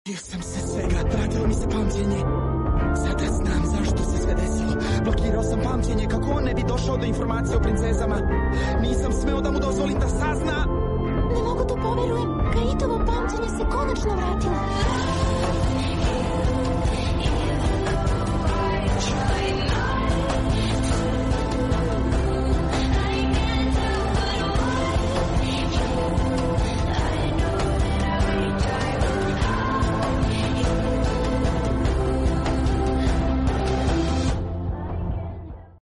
sam se svega, vratilo mi se pamćenje. Sada znam zašto se sve desilo. Blokirao sam pamćenje kako on ne bi došao do informacije o princezama. Nisam smeo da mu dozvolim da sazna. Ne mogu da poverujem, Kaitovo pamćenje se konačno vratilo.